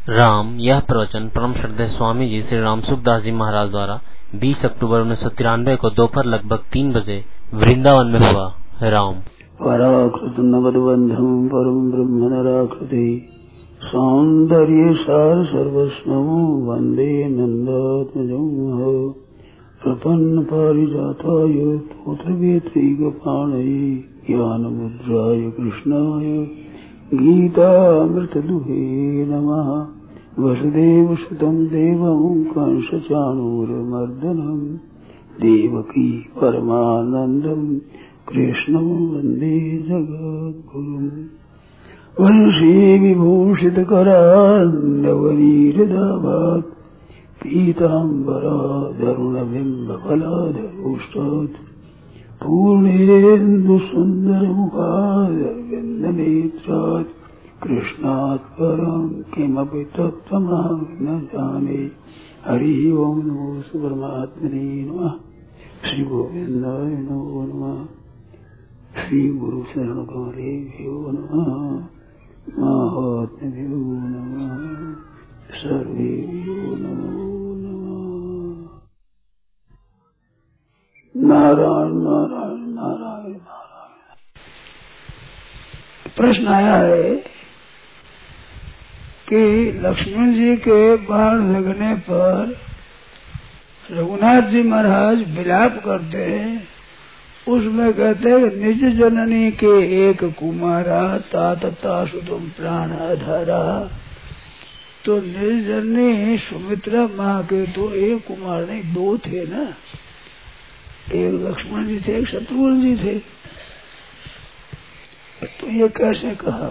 राम। यह प्रवचन परम श्रद्धेय स्वामी जी श्री राम सुखदास जी महाराज द्वारा 20 अक्टूबर 1993 को दोपहर लगभग 3 बजे वृंदावन में हुआ। राम। पराकृत नवद्बंधम परम ब्रह्म नराकृति सौंदर्य सार सर्वस्वं वंदे नंदात्मजं प्रपन्न पारिजाताय पुत्रवेत्रैकपाणये ज्ञानमुद्राय कृष्णाय गीतामृतदुहे नमः। वसुदेवसुतं देवं कंसचाणूरमर्दनं देवकी परमानन्दं कृष्णं वन्दे जगद्गुरुम्। वंशी विभूषितकरान्नवनीरदाभात् पीताम्बरादरुणबिम्बफलाधरोष्टात् पूर्णेन्दुसुन्दरमुखादरविन्दनेत्रात् कृष्णात् परं किमपि तत्त्वमहं न जाने। हरि ओं नमो परमात्मने नमः। श्री गोविंदाय नमो नमः। श्री गुरु शरण कमलेभ्यो नमः। महात्म्यो नमः। सर्वेभ्यो नमो नमः। नारायण नारायण नारायण नारायण। प्रश्न आया है कि लक्ष्मण जी के बाण लगने पर रघुनाथ जी महाराज विलाप करते हैं। उसमें कहते हैं निज जननी के एक कुमारा तात तासु तुम प्राण आधारा। तो निज जननी सुमित्रा माँ के तो एक कुमार नहीं, दो थे ना। एक लक्ष्मण जी थे, एक शत्रुघ्न जी थे। तो ये कैसे कहा?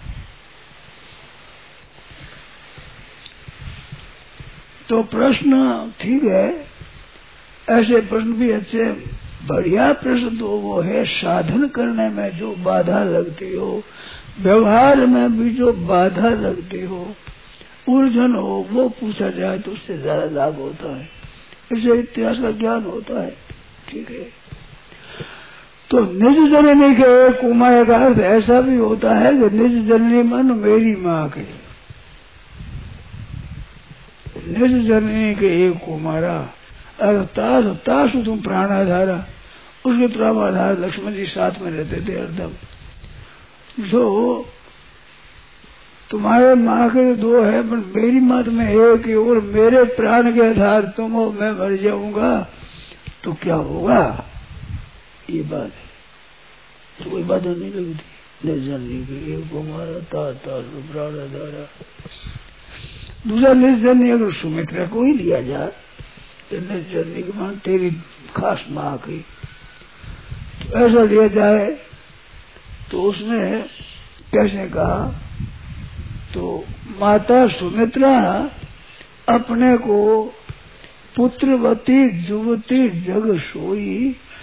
तो प्रश्न ठीक है, ऐसे प्रश्न भी अच्छे। बढ़िया प्रश्न तो वो है साधन करने में जो बाधा लगती हो, व्यवहार में भी जो बाधा लगती हो, उलझन हो, वो पूछा जाए तो उससे ज्यादा लाभ होता है। इससे इतिहास का ज्ञान होता है। ठीक है। तो निज जननी के कुमार का अर्थ ऐसा भी होता है कि निज जननी मन मेरी माँ के। निज जननी के एक कुमारा तासु तुम प्राणाधारा। उसके प्राणाधार लक्ष्मण जी साथ में रहते थे हरदम। जो तुम्हारे माँ के दो है, पर मेरी माँ में एक ही, और मेरे प्राण के आधार तुम हो, मैं मर जाऊंगा तो क्या होगा? ये बात है। तो कोई बात नहीं लगती। निज जननी के एक कुमारा तासु प्राणाधारा। दूसरा निज जननी अगर सुमित्रा को ही लिया जाए, निज जननी के मान तेरी खास माँ की, तो ऐसा लिया जाए तो उसमें कैसे कहा? तो माता सुमित्रा अपने को पुत्रवती जुवती जग सोई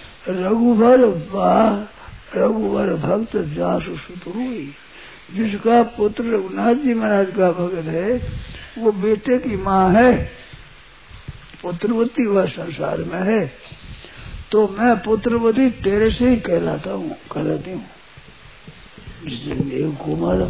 रघुवर भक्त जासु सुत हुई। जिसका पुत्र रघुनाथ जी महाराज का भक्त है, वो बेटे की माँ है, पुत्रवती वह संसार में है। तो मैं पुत्रवती तेरे से ही कहलाती हूँ। कुमार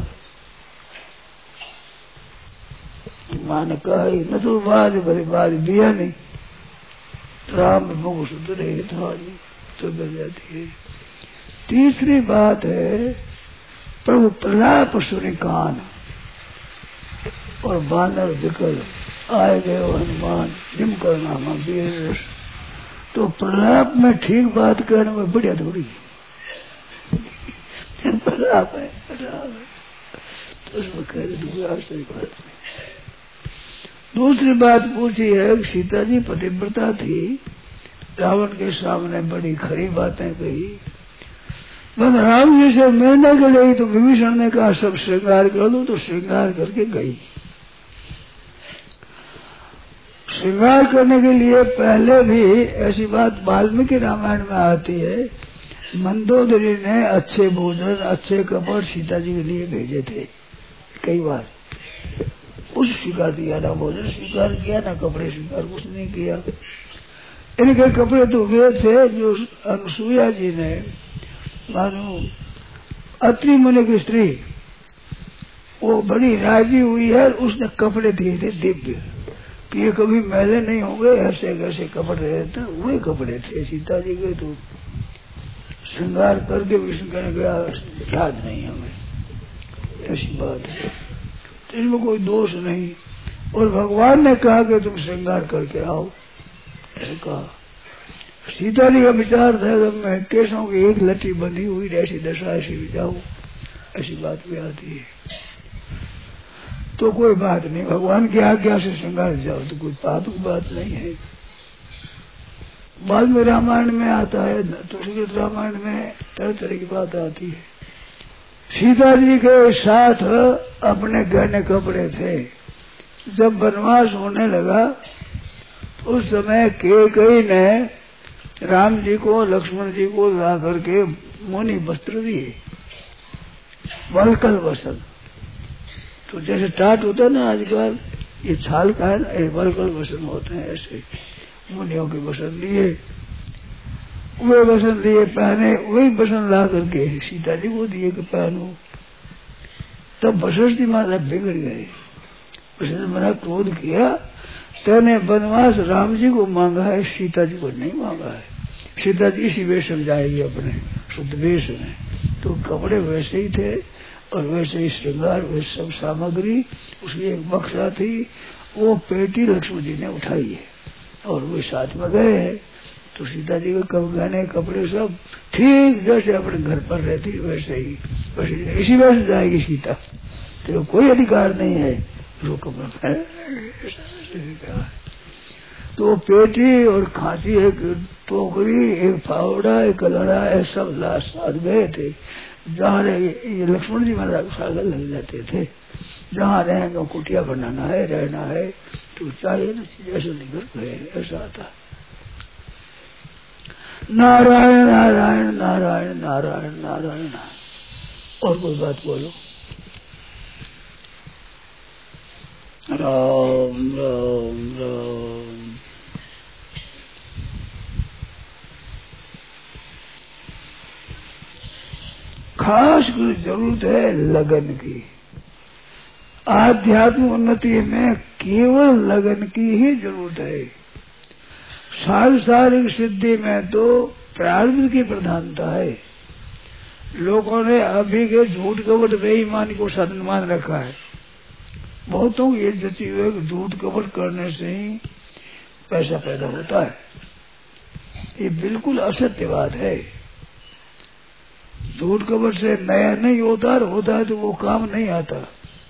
माँ ने कहा न तो बात भरी बात दिया नहीं। राम मुख सुधर सुधर जाती है। तीसरी बात है प्रभु प्रलाप सुनि कान और बानर विकल आए गए हनुमान जिम करना वीर। तो प्रलाप में ठीक बात कहने में बढ़िया थोड़ी प्रलाप है, तो उसमें कह रहे आश्चर्य बात नहीं। दूसरी बात पूछी है कि सीता जी पतिव्रता थी, रावण के सामने बड़ी खरी बातें कही। बस राम जी से मिलने के लिए तो विभीषण ने कहा सब श्रृंगार कर दो, तो श्रृंगार करके गई। श्रृंगार करने के लिए पहले भी ऐसी बात वाल्मीकि रामायण में आती है। मंदोदरी ने अच्छे भोजन अच्छे कपड़ सीता जी के लिए भेजे थे कई बार। कुछ स्वीकार किया, ना भोजन स्वीकार किया, ना कपड़े स्वीकार, कुछ नहीं किया। इनके कपड़े तो वे थे जो अनुसुईया जी ने, मानो अत्रि मुनि की स्त्री, वो बड़ी राजी हुई है। उसने कपड़े दिए थे दिव्य कि ये कभी मैले नहीं होंगे, ऐसे कैसे कपड़े रहते, वही कपड़े थे सीता जी के। तो श्रृंगार करके विष्णु कहने गया याद नहीं हमें, ऐसी बात है। तो इसमें कोई दोष नहीं। और भगवान ने कहा कि तुम श्रृंगार करके आओ, ऐसे कहा। सीता जी का विचार था कि मैं केशों की एक लट्ठी बंधी हुई ऐसी दशा ऐसी भी जाऊं, ऐसी बात भी आती है। तो कोई बात नहीं, भगवान की आज्ञा से श्रृंगार जाओ तो कोई पाप की बात नहीं है। बाद में रामायण में आता है, तुलसीदास रामायण में तरह तरह की बात आती है। सीता जी के साथ अपने गहने कपड़े थे। जब वनवास होने लगा उस समय कैकेयी ने राम जी को लक्ष्मण जी को ला करके मुनि वस्त्र दिए, वलकल वसन। तो जैसे टाट होता है ना आजकल, ये छाल का है ना, ये वलकल वसन होते हैं, ऐसे मुनियों के वसन दिए। वे वसन दिए पहने, वही वसन ला करके सीता जी को दिए कि पहनो। तब वसुस्ती माता बिगड़ गए। उसने बड़ा क्रोध किया, तेने वनवास राम जी को मांगा है, सीता जी को नहीं मांगा है। सीता जी इसी वेश में जाएगी अपने शुद्ध वेश में। तो कपड़े वैसे ही थे और वैसे ही श्रृंगार, वैसे सब सामग्री। उसकी एक बक्सा थी, वो पेटी लक्ष्मण जी ने उठाई है और वे साथ में गए हैं। तो सीता जी के गहने कपड़े सब ठीक जैसे अपने घर पर रहती वैसे ही, वैसे इसी वैसे जाएगी सीता। तो कोई अधिकार नहीं है जो कपड़ा। तो पेटी और खांसी, एक टोकरी, एक फावड़ा, एक कलड़ा, ये सब साथ गए थे। जहाँ ये लक्ष्मण जी महाराज सागर लग जाते थे, जहाँ रहेंगे कुटिया बनाना है, रहना है, तो चाहिए ना चीज ऐसे निकल गए, ऐसा आता। नारायण नारायण नारायण नारायण नारायण। और कोई बात बोलो। राम राम राम। खास कोई जरूरत है लगन की। आध्यात्मिक उन्नति में केवल लगन की ही जरूरत है। सांसारिक सिद्धि में तो प्रारब्ध की प्रधानता है। लोगों ने अभी के झूठ कपट बेईमानी को साधन मान रखा है। बहुतों की ये जची हुई कि झूठ कपट करने से ही पैसा पैदा होता है। ये बिल्कुल असत्य बात है। झूठ कपट से नया नहीं होता, होता है तो वो काम नहीं आता।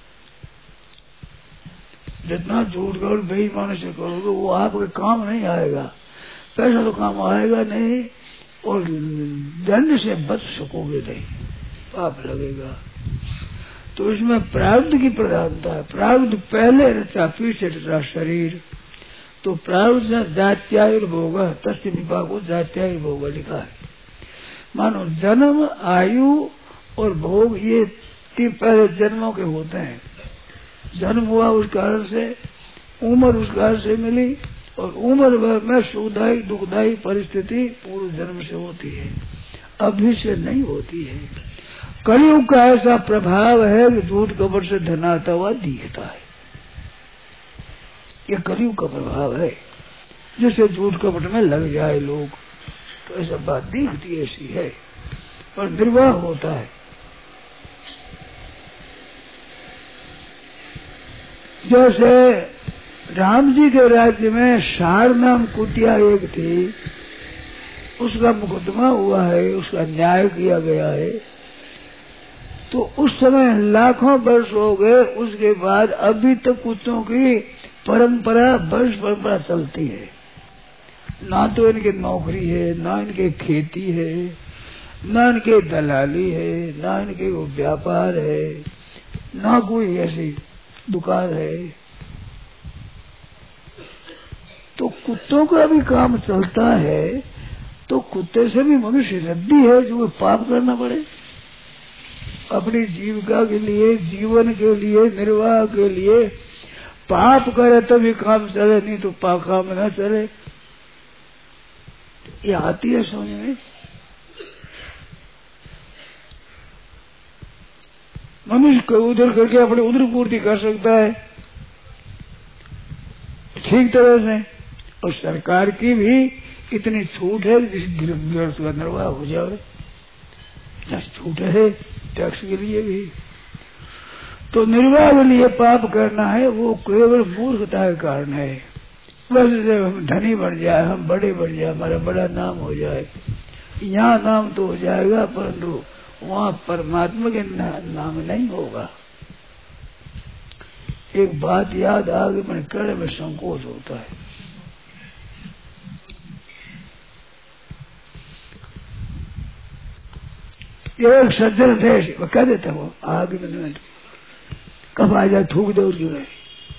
जितना झूठ कपट बेईमानी से करोगे वो आपके काम नहीं आएगा। पैसा तो काम आएगा नहीं और दंड से बच सकोगे नहीं, पाप लगेगा। तो इसमें प्रारब्ध की प्रधानता है। प्रारब्ध पहले रचा पीछे रचा शरीर। तो प्रारब्ध से जात्यायुर्भोग तस्य विपाको जात्यायुर्भोग लिखा है। मानो जन्म, आयु और भोग ये तीन पहले जन्मों के होते हैं। जन्म हुआ उस कारण से, उम्र उस कारण से मिली और उम्र भर में सुखदायी दुखदायी परिस्थिति पूर्व जन्म से होती है, अभी से नहीं होती है। कलयुग का ऐसा प्रभाव है कि झूठ कपट से धन आता हुआ दिखता है। ये कलयुग का प्रभाव है। जैसे झूठ कपट में लग जाए लोग तो ऐसा बात दिखती ऐसी है और निर्वाह होता है। जैसे राम जी के राज्य में सार नाम कुटिया एक थी, उसका मुकदमा हुआ है, उसका न्याय किया गया है। तो उस समय लाखों वर्ष हो गए, उसके बाद अभी तक कुत्तों की परंपरा वंश परंपरा चलती है। ना तो इनकी नौकरी है, ना इनके खेती है, ना इनके दलाली है, ना इनके व्यापार है, ना कोई ऐसी दुकान है। तो कुत्तों का भी काम चलता है। तो कुत्ते से भी मनुष्य रद्दी है जो पाप करना पड़े अपनी जीविका के लिए, जीवन के लिए, निर्वाह के लिए। पाप करे तभी काम चले, नहीं तो काम न चले। ये आती है समझ में। मनुष्य को उधर करके अपनी उधर पूर्ति कर सकता है ठीक तरह से। और सरकार की भी इतनी छूट है जिस गृहस्थ का निर्वाह हो जाए, छूट है टैक्स के लिए भी। तो निर्वाह के लिए पाप करना है वो केवल मूर्खता के कारण है। बस जब हम धनी बन जाए, हम बड़े बन जाए, हमारा बड़ा नाम हो जाए, यहाँ नाम तो हो जाएगा परंतु वहाँ परमात्मा के नाम नहीं होगा। एक बात याद आ गई, मैंने कहने में संकोच होता है। ये एक सज्जन थे, वो कह देता वो आगे मैंने कब आ जाए थूक दे उसकी गए।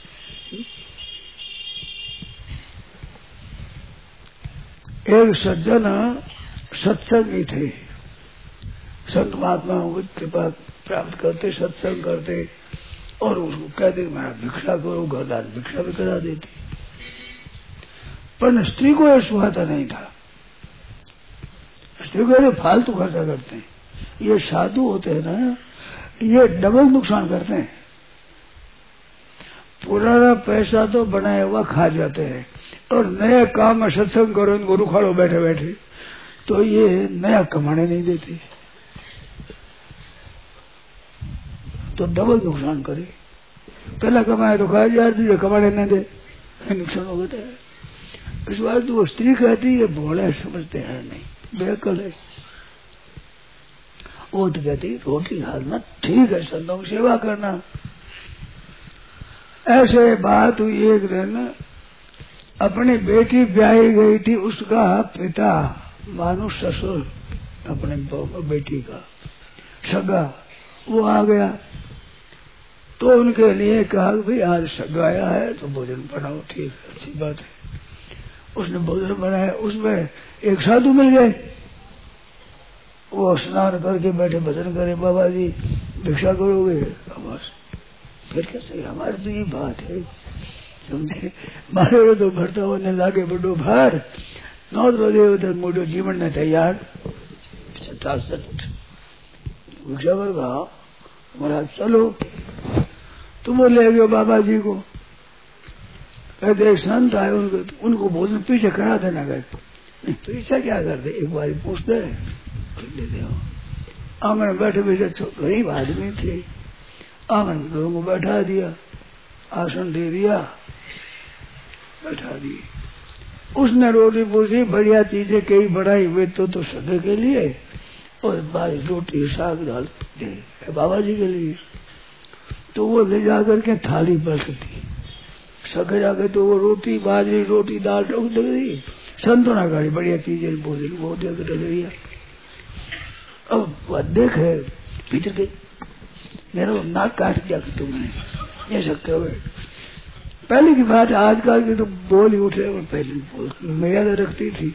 एक सज्जन सत्संगी थे, संत महात्माओं की कृपा प्राप्त करते, सत्संग करते और उसको कहते मैं भिक्षा करो, घरदार भिक्षा भी करा देती। पर स्त्री को यह सुहाता नहीं था। स्त्री को फालतू खर्चा करते हैं। ये साधु होते हैं ना, ये डबल नुकसान करते हैं। पुराना पैसा तो बनाया हुआ खा जाते हैं और नया काम में सत्संग करो, इनको रुखाड़ो बैठे बैठे, तो ये नया कमाने नहीं देते, तो डबल नुकसान करे। पहला कमाए तो खा जा दीजिए, कमाने न दे, नुकसान हो गया है। इस बात वो स्त्री कहती है भोले समझते हैं नहीं, बेअक्ल है। वो तो कहती रोटी खाना ठीक है, संतों की सेवा करना। ऐसे बात हुई एक दिन, अपनी बेटी ब्याही गई थी, उसका पिता मानो ससुर अपने बेटी का सगा वो आ गया, तो उनके लिए कहा कि भाई आज सगा आया है तो भोजन बनाओ। ठीक है, अच्छी बात है। उसने भोजन बनाया, उसमें एक साधु मिल गए, वो स्नान करके बैठे भजन करे, बाबा जी भिक्षा करोगे? बस फिर कैसे हमारी तो ये बात है समझे, मारे तो भरता होने लागे बड़ो भार, नौदरो देव मोटो जीवन ने तैयार भिक्षा करोगा? महाराज चलो, तुम ले गए बाबा जी को, कहते एक संत आए, उनको भोजन पीछे करा देना गए। पीछे क्या करते, एक बार पूछते आंगन में बैठे बैठे गरीब आदमी थे, आंगन में लोगों को बैठा दिया, आसन दे दिया, बैठा दिए। उसने रोटी पूछी, बढ़िया चीजें कई बढ़ाई हुए तो सगे के लिए, और बारी रोटी साग दाल दे बाबा जी के लिए। तो वो ले जाकर के थाली पलट दी, सगे जाके तो वो रोटी बाजरी रोटी दाल रख दी, संतोना गाड़ी बढ़िया चीजें भोजन वो देकर रख दिया। अब देखे भीतर के मेरा नाक काट दिया कि तुमने ये सकते हुए। पहले की बात, आजकल की तो बोल ही उठे, और पहले मर्यादा रखती थी।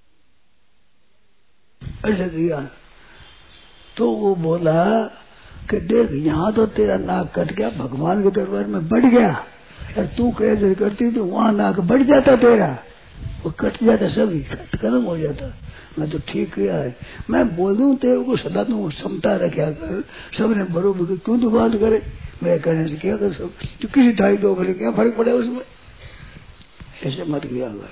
ऐसा किया तो वो बोला कि देख यहाँ तो तेरा नाक कट गया, भगवान के दरबार में बढ़ गया, और तू कैसे करती तो वहां नाक बढ़ जाता तेरा, वो कट जाता, सभी खत्म हो जाता। मैं तो ठीक किया है, मैं बोल दूं तेरे को सदा तू क्षमता रखा कर, सबने बरोबर क्यों तू बात करे, मेरे कहने से क्या कर सब, तो किसी ढाई दो भले क्या फर्क पड़े उसमें, ऐसे मत किया कर।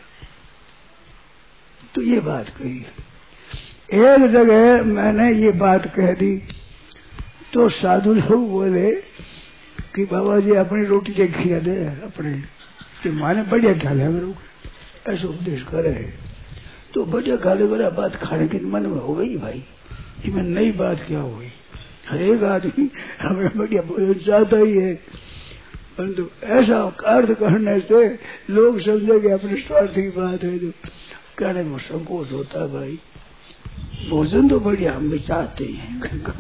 तो ये बात कही। एक जगह मैंने ये बात कह दी तो साधु लोग बोले कि बाबा जी अपनी रोटी के खिला दे अपने, कि माने बढ़िया खा लिया करो, ऐसा उपदेश करे। तो बढ़िया खा ले करे, बात खाने के मन में हो गई भाई, इसमें नई बात क्या हुई, हर एक आदमी हमें बढ़िया भोजन चाहता ही है, परंतु ऐसा अर्थ करने से लोग समझेंगे अपने स्वार्थ की बात है, जो कहने में संकोच होता है। भाई भोजन तो बढ़िया हम भी चाहते हैं,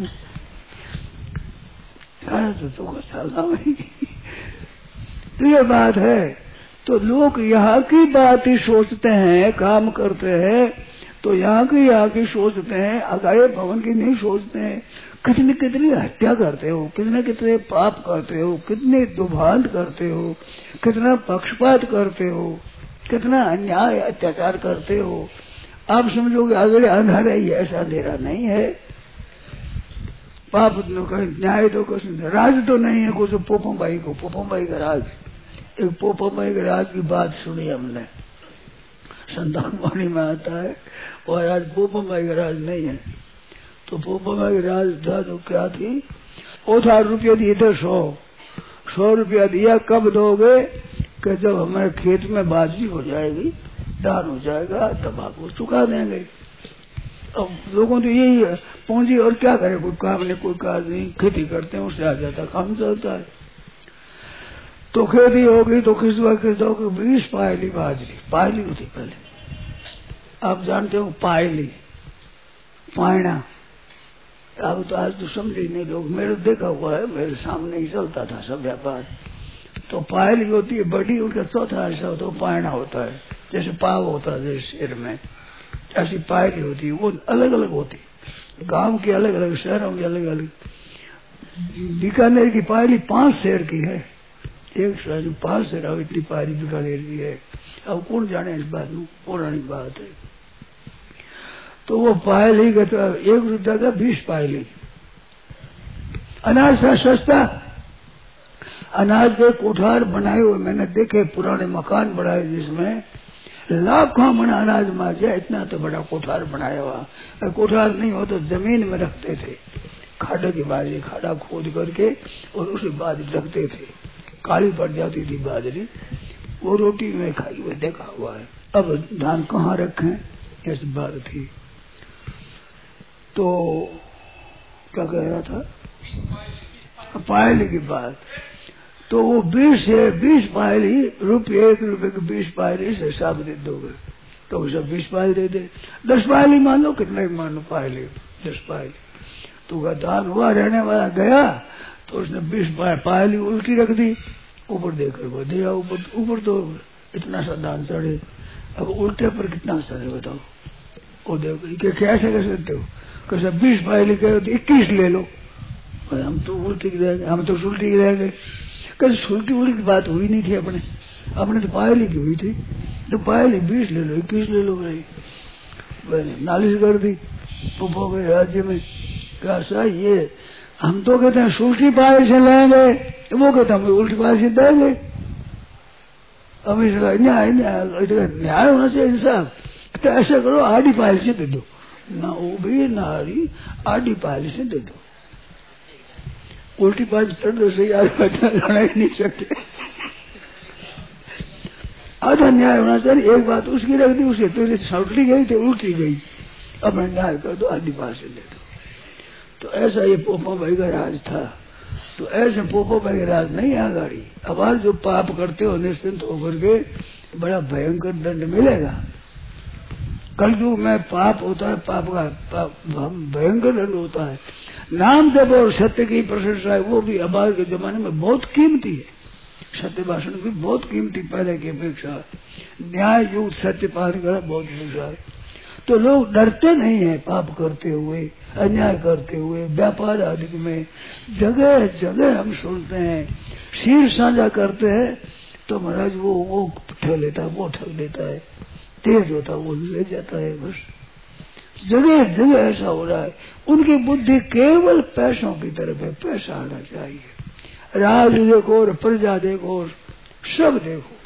खाना तो चलता भाई। तो ये बात है, तो लोग यहाँ की बात ही सोचते हैं, काम करते हैं तो यहाँ की सोचते हैं, अगाए भवन की नहीं सोचते हैं। कितनी कितनी हत्या करते हो, कितने कितने पाप करते हो, कितने दुर्भांत करते हो, कितना पक्षपात करते हो, कितना अन्याय अत्याचार करते हो। आप समझोगे अगले अंधारा ही ऐसा अंधेरा नहीं है, पाप तो कहीं न्याय तो कुछ नहीं, राज तो नहीं है कुछ। पोपम भाई का राज, एक पोपम भाई के राज की बात सुनी हमने, संतान वाणी में आता है। और आज पोपम भाई का राज नहीं है। तो पोपम भाई का राज था तो क्या थी, वो था रुपया दिए थे 100 रुपया दिया। कब दोगे कि जब हमारे खेत में बाजरी हो जाएगी, धान हो जाएगा, तब आपको चुका देंगे। अब लोगों तो यही है पूंजी, और क्या करे, कोई काम नहीं, कोई काज नहीं, खेती करते हैं उससे आ जाता, काम चलता है। तो खेती होगी तो किस वक्त 20 पायली बाजरी, पायली होती पहले, आप जानते हो पायली, पायना। अब तो आज तो समझे नहीं लोग, मेरे देखा हुआ है, मेरे सामने ही चलता था सब व्यापार। तो पायली होती है बड़ी, उनका चौथा हिस्सा होता है पायना होता है, जैसे पाव होता है जैसे शेर में, ऐसी पायली होती है। वो अलग अलग होती, गांव की अलग अलग, शहरों की अलग अलग। बीकानेर की पायली 5 शेर की है, एक शहर में 5 शेर, अब इतनी पायली बीकानेर की है। अब कौन जाने इस बात में, पौराणिक बात है। तो वो पायली का तो 1 रुपया का 20 पायली। अनाज था सस्ता, अनाज के कोठार बनाए हुए मैंने देखे, पुराने मकान बनाए जिसमें लाखों मन अनाज मार जाए, इतना तो बड़ा कोठार बनाया हुआ। कोठार नहीं हो तो जमीन में रखते थे, खाड़े की बाजरी, खाड़ा खोद करके और उसे बाजरी रखते थे, काली पड़ जाती थी बाजरी, वो रोटी में खाई हुए देखा हुआ है। अब धान कहाँ रखें, ऐसी बात थी। तो क्या कह रहा था, पायली की बात। तो वो 20 पायली, 1 रुपये की 20 पायली से हिसाब दे दोगे तो उसे 20 पायली दे दे। 10 पायली मान लो, कितना ही मान लो पायली, 10 पायली। तो दान हुआ, रहने वाला गया तो उसने 20 पायली उल्टी रख दी, ऊपर देकर वो दिया, ऊपर तो इतना सा दान चढ़े, अब उल्टे पर कितना चढ़े बताओ। वो देखो कैसे कह सकते हो, कैसे 20 पायली कहे तो 21 ले लो, हम तो उल्टी की देंगे, हम तो उल्टी की देंगे। कभी सुल्टी उल्टी की बात हुई नहीं थी, अपने तो पायली की हुई थी। तो पायली 20 ले लो, 21 ले लो भाई, मैंने नालिश कर दी पुप्पो के राज्य में। क्या सा ये, हम तो कहते हैं सुल्टी पायली से लेंगे, वो कहते हैं उल्टी पायली से देंगे। अब इसका न्याय होना चाहिए इंसाफ। तो ऐसा करो, आधी पायली से दे दो ना, वो भी नारी आधी पायली से दे दो। उल्टी पायली चढ़ दो, सही लड़ा ही नहीं सकते। आधा न्याय होना चाहिए। एक बात उसकी रख दी, उसे तेरे सौटली गई तो उल्टी गई, अब न्याय कर दो, आधी पायली से दे दो। तो ऐसा ये पोपो भाई का राज था। तो ऐसे पोपो भाई का राज नहीं है गाड़ी। अब आज जो पाप करते हो निश्चिंत होकर के, बड़ा भयंकर दंड मिलेगा। कलयुग में पाप होता है, पाप का भयंकर दंड होता है। नाम जब और सत्य की प्रशंसा है, वो भी अब के जमाने में बहुत कीमती है। सत्य भाषण भी बहुत कीमती पहले की अपेक्षा। न्याय युक्त सत्य पालन करना बहुत दूसरा है। तो लोग डरते नहीं है पाप करते हुए, अन्याय करते हुए। व्यापार आदि में जगह जगह हम सुनते हैं, शीर साझा करते हैं तो महाराज वो ठग लेता है, वो ठग लेता है, तेज होता है वो ले जाता है। बस जगह जगह ऐसा हो रहा है। उनकी बुद्धि केवल पैसों की तरफ है, पैसा आना चाहिए। राज देखो और प्रजा देखो और सब देखो।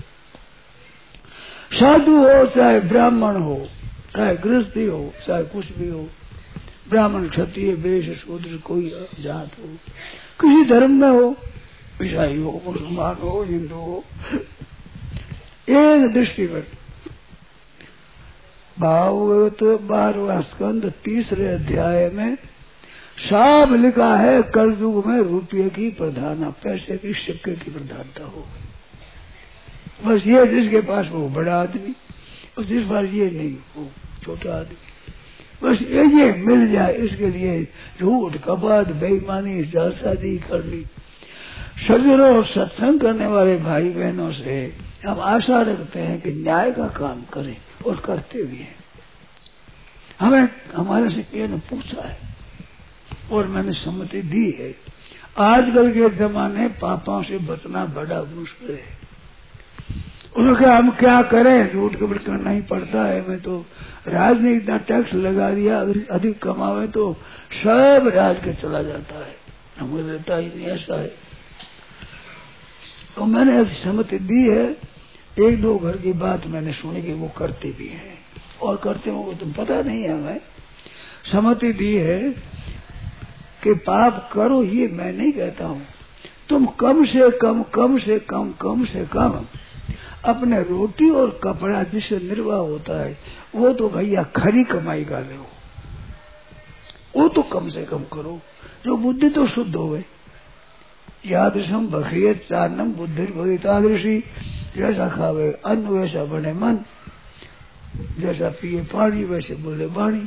साधु हो चाहे ब्राह्मण हो, चाहे गृहस्थी हो, चाहे कुछ भी हो, ब्राह्मण क्षत्रिय वैश्य शूद्र कोई जात हो, किसी धर्म में हो, ईसाई हो, मुसलमान हो, हिंदू हो, एक दृष्टि पर भागवत 12वां स्कंद 3रे अध्याय में साफ लिखा है, कलयुग में रुपये की प्रधानता, पैसे की, सिक्के की प्रधानता हो। बस ये जिसके पास वो बड़ा आदमी, और जिस पास ये नहीं वो छोटा आदमी, बस ये मिल जाए, इसके लिए झूठ कपट बेईमानी जालसाजी करनी। सज्जनों सत्संग करने वाले भाई बहनों से हम आशा रखते हैं कि न्याय का काम करें और करते भी हैं। हमें हमारे से किसी ने पूछा है और मैंने सम्मति दी है। आजकल के जमाने पापों से बचना बड़ा मुश्किल है उन्होंने कहा हम क्या करें, झूठ कबूल करना ही पड़ता है। मैं तो राज ने इतना टैक्स लगा दिया, अगर अधिक कमावे तो सब राज के चला जाता है, हमें रहता ही नहीं, ऐसा है। तो मैंने ऐसी सहमति दी है। एक दो घर की बात मैंने सुनी कि वो करते भी हैं, और करते हो तुम पता नहीं है। हमें सहमति दी है कि पाप करो, ये मैं नहीं कहता हूँ। तुम कम से कम अपने रोटी और कपड़ा जिससे निर्वाह होता है वो तो भैया खरी कमाई कर रहे हो, वो तो कम से कम करो, जो बुद्धि तो शुद्ध हो गई। यादृशम बखरियत चारणम बुद्धि भवितादृशी, जैसा खावे अन्न वैसा बने मन, जैसा पिए पानी वैसे बोले वाणी।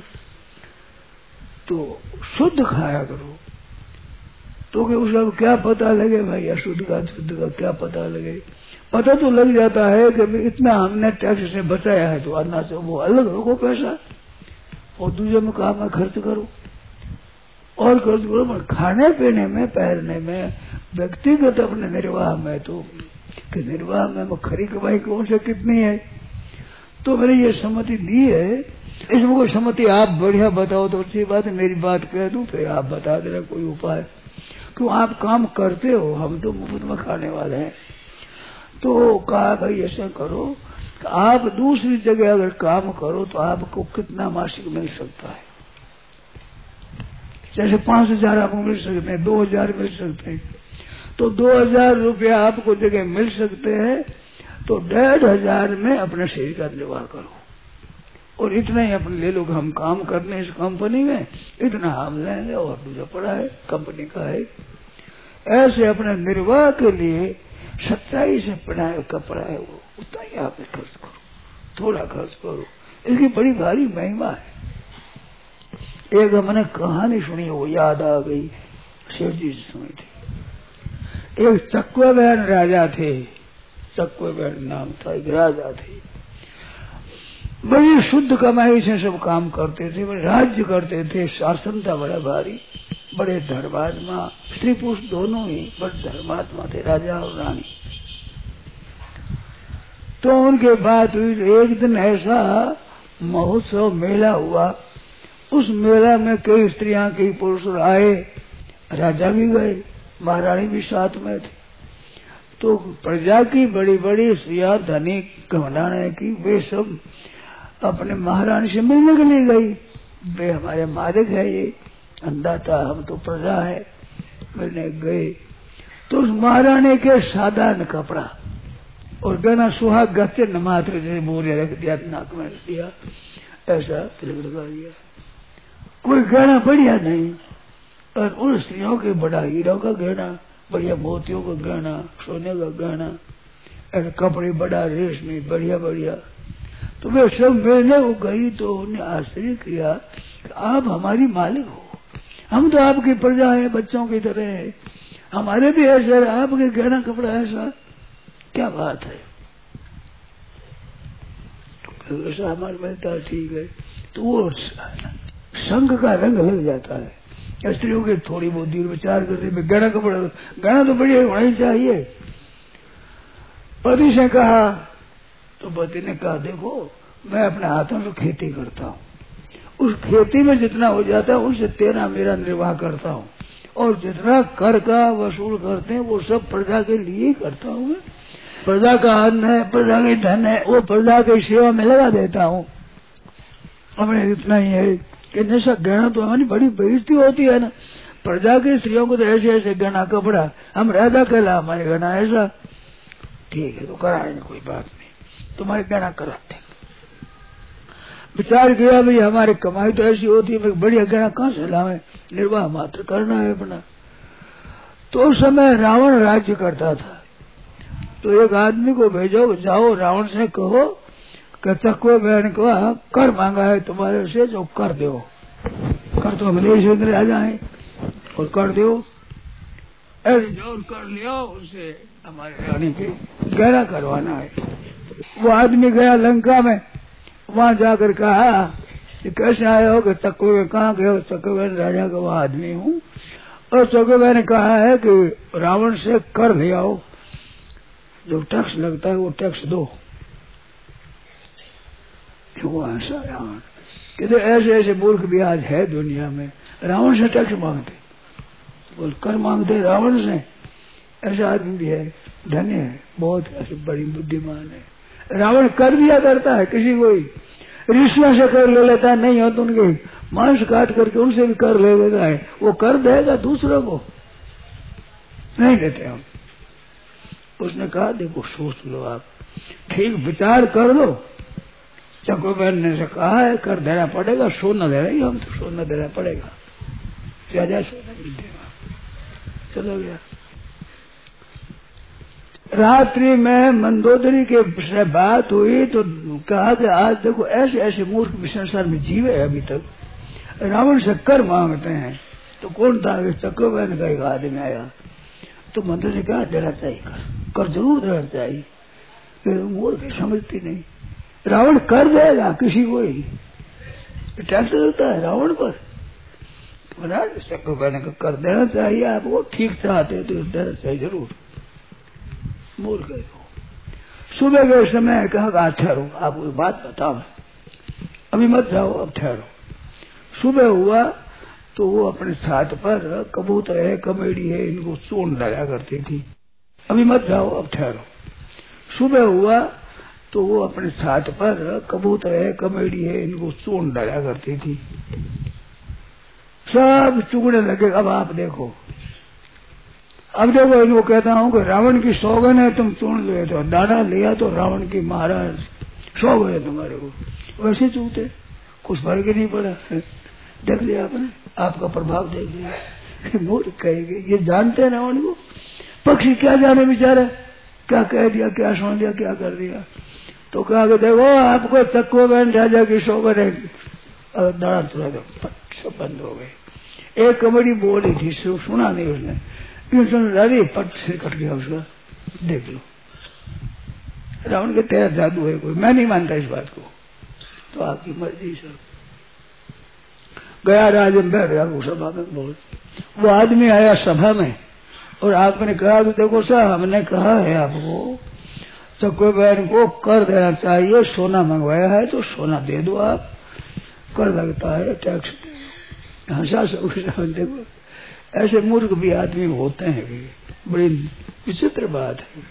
तो शुद्ध खाया करो। तो कि उसका क्या पता लगे भाई, अशुद्ध का शुद्ध का क्या पता लगे। पता तो लग जाता है कि इतना हमने टैक्स से बचाया है तो अन्ना से वो अलग रखो पैसा, और दूसरे में काम में खर्च करो और खर्च करो। पर खाने पीने में, पहनने में, व्यक्तिगत अपने निर्वाह में, तो कि निर्वाह में खरी कमाई कौन से कितनी है। तो मैंने ये सहमति दी है। इसमें कोई सहमति आप बढ़िया बताओ तो अच्छी बात है, मेरी बात कह दूं फिर आप बता देना कोई उपाय। क्यों आप काम करते हो, हम तो मुफ्त में खाने वाले हैं। तो कहा भाई ऐसा करो, आप दूसरी जगह अगर काम करो तो आपको कितना मासिक मिल सकता है। जैसे 5,000 आपको मिल सकते हैं, 2,000 मिल सकते हैं, तो 2,000 रुपया आपको जगह मिल सकते हैं। तो 1,500 में अपने शरीर का निर्वाह करो, और इतना ही अपने ले लो कि हम काम करने इस कंपनी में, इतना हम लेंगे और दूसरा पड़ा है कंपनी का है। ऐसे अपने निर्वाह के लिए सच्चाई से पढ़ाए कपड़ा है वो उतना ही आप खर्च करो, थोड़ा खर्च करो। इसकी बड़ी भारी महिमा है। एक हमने कहानी सुनी, वो याद आ गई, शेर जी से सुनी थी। एक चकवे बहन राजा थे, चकवे बहन नाम था, एक राजा थे। बड़ी शुद्ध कमाई से सब काम करते थे, बड़े राज्य करते थे, शासन था बड़ा भारी, बड़े धर्मात्मा, स्त्री पुरुष दोनों ही बड़े धर्मात्मा थे, राजा और रानी। तो उनके बाद एक दिन ऐसा महोत्सव मेला हुआ, उस मेला में कई स्त्रियां कई पुरुष आए, राजा भी गए, महारानी भी साथ में थी। तो प्रजा की बड़ी बड़ी स्त्रियां धनिक घमंडाने की, वे सब अपने महारानी से मिलने के लिए गई। वे हमारे मालिक है, ये अंदाता, हम तो प्रजा है, मिलने गए। तो उस महारानी के साधारण कपड़ा और गहना सुहाग गच्चे न मात्र जैसे बोले रख दिया, नाक में रख दिया, ऐसा तिलक लगा दिया, कोई गहना बढ़िया नहीं। और उन स्त्रियों के बड़ा हीरों का गहना, बढ़िया मोतियों का गहना, सोने का गहना, ऐसे कपड़े बड़ा रेशमी बढ़िया बढ़िया। तो वे सब मिलने को गई तो उन्हें आश्चर्य किया कि आप हमारी मालिक हो, हम तो आपकी प्रजा है, बच्चों की तरह है, हमारे भी ऐसा है, आपके गहना कपड़ा ऐसा, क्या बात है। तो ऐसा हमारे मिलता है, ठीक है। तो वो संघ का रंग लग जाता है। स्त्रियों के थोड़ी बहुत देर विचार करते, गहना कपड़ा, गहना तो बढ़िया होना ही चाहिए। पति से कहा, तो पति ने कहा देखो मैं अपने हाथों से खेती करता हूँ, उस खेती में जितना हो जाता है उनसे तेरा मेरा निर्वाह करता हूँ, और जितना कर का वसूल करते हैं वो सब प्रजा के लिए ही करता हूँ। मैं प्रजा का अन्न है, प्रजा के धन है, वो प्रजा की सेवा में लगा देता हूँ। हमें इतना ही है कि जैसा गहना तो हमारी बड़ी बेइज्जती होती है ना, प्रजा की स्त्रियों को तो ऐसे ऐसे गहना कपड़ा, हम राजा कहला, हमारे गहना ऐसा, ठीक है तो कराए कोई बात नहीं, तुम्हारे गहना कराते। विचार किया भाई हमारी कमाई तो ऐसी होती है, बढ़िया गहना कहाँ से लावे, निर्वाह मात्र करना है अपना। तो उस समय रावण राज्य करता था। तो एक आदमी को भेजो, जाओ रावण से कहो कि चकवे बहन को कर मांगा है तुम्हारे से, जो कर दो, कर तो अंग्रेज राजा है और कर दो, ऐसे जो कर लिया उससे हमारे रानी के गहना करवाना है। वो आदमी गया लंका में, वहां जाकर कहा कि कैसे आए हो, कि चकवे कहाँ गए हो, चकवे राजा का वह आदमी हूँ, और चकवे ने कहा है कि रावण से कर ले आओ। जो टैक्स लगता है वो टैक्स दो। वो ऐसा रावण कहते ऐसे ऐसे मूर्ख भी आज है दुनिया में, रावण से टैक्स मांगते, बोल कर मांगते रावण से। ऐसा आदमी भी है, धन्य है, बहुत ऐसे बड़ी बुद्धिमान है। रावण कर दिया करता है किसी को ही, ऋषियों से कर ले लेता है, नहीं हो तो उनके मांस काट करके उनसे भी कर ले लेता है। वो कर देगा दूसरों को नहीं देते हम। उसने कहा देखो सोच लो, आप ठीक विचार कर लो। चकोबैन ने से कहा है कर देना पड़ेगा, सोना दे रही हम तो सोना देना पड़ेगा, ज्यादा सोना नहीं देगा। चलो गया। रात्रि में मंदोदरी के से बात हुई तो कहा कि आज देखो ऐसे ऐसे मूर्ख भी संसार में जीवे अभी तक, रावण से कर मांगते हैं। तो कौन था? चकोबैन का एक आदमी आया तो मंदिर ने कहा देना चाहिए, कर जरूर देना चाहिए। मूर्ख समझती नहीं, रावण कर देगा किसी को ही, टैक्स लगता है रावण पर। चकोबैन का कर देना चाहिए, आपको ठीक चाहते तो देना चाहिए जरूर। मूर्ख है। सुबह के समय कहा ठहरो, आपको एक बात बताओ, अभी मत जाओ, अब ठहरो। सुबह हुआ तो वो अपने छात पर कबूतर है, कमेड़ी है, इनको चोन लगा करती थी। अभी मत जाओ, अब ठहरो। सुबह हुआ तो वो अपने छात पर कबूतर है, कमेड़ी है, इनको चोन लगा करती थी। सब चुगने लगे। अब आप देखो, अब देखो इनको कहता हूँ कि रावण की सौगन है, तुम चुन ले तो दाना लिया तो रावण की महाराज सौगन है तुम्हारे को। वैसे चूते, कुछ फर्क ही नहीं पड़ा। देख लिया आपने, आपका प्रभाव देख लिया। मूर्ख कहेंगे, ये जानते हैं रावण को। पक्षी क्या जाने बेचारा, क्या कह दिया, क्या सुन दिया, क्या कर दिया। तो कहा कि देखो आपको चकोबैन राजा की सौगन है, दाना चुरा दो। सब बंद हो गए। एक कमड़ी बोली थी, सुना नहीं उसने, दादी पट से कट गया उसका। देख लो रावण के तेरा जादू है कोई, मैं नहीं मानता इस बात को, तो आपकी मर्जी सब। गया राजन बैठ गया सभा में। बोल वो आदमी आया सभा में और आपने कहा तो देखो साहब हमने कहा है आपको चकोबैन को कर देना चाहिए, सोना मंगवाया है तो सोना दे दो, आप कर लगता है टैक्स। हंसा सब देखो ऐसे मूर्ख भी आदमी होते हैं, बड़ी विचित्र बात है।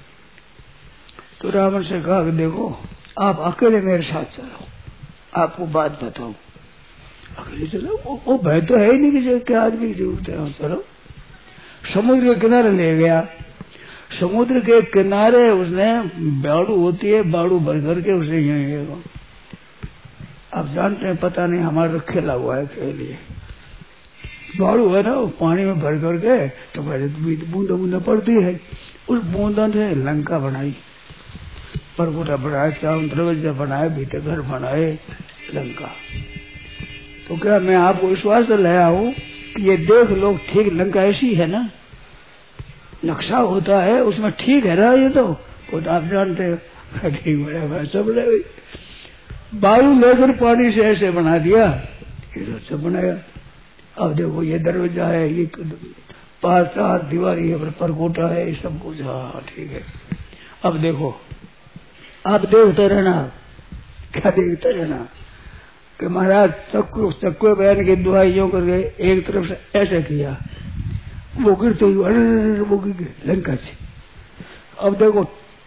तो रावण से कहा कि देखो आप अकेले मेरे साथ चलो, आपको बात बताऊं। अकेले चलो, वो भय तो है ही नहीं कि क्या आदमी की जरूरत है। चलो समुद्र के किनारे ले गया। समुद्र के किनारे उसने बाड़ू होती है, बाड़ू भर करके उसे यही, आप जानते हैं पता नहीं हमारा खेला हुआ है खेलिए, बाड़ू है ना, पानी में भर करके तो बूंदा बूंदा पड़ती है, उस बूंदा से लंका बनाई, परकोटा बनाया, चारों दरवाजा बनाए, भीतर घर बनाए, लंका। तो क्या मैं आपको विश्वास से लाया हूँ कि ये देख लो ठीक लंका ऐसी है ना, नक्शा होता है उसमें ठीक है ना, ये तो आप जानते हो। ठीक बड़ा सब बालू लेकर पानी से ऐसे बना दिया, अच्छा बनाया। अब देखो ये दरवाजा है, ये 5-4 दीवारी है, परकोटा है, ये सब कुछ। हाँ ठीक है। अब देखो आप देखते रहना, क्या देखते रहना कि महाराज चकोबैन की दुआइयों करके एक तरफ से ऐसे किया, वो गिरते हुए वो लंका से। अब देखो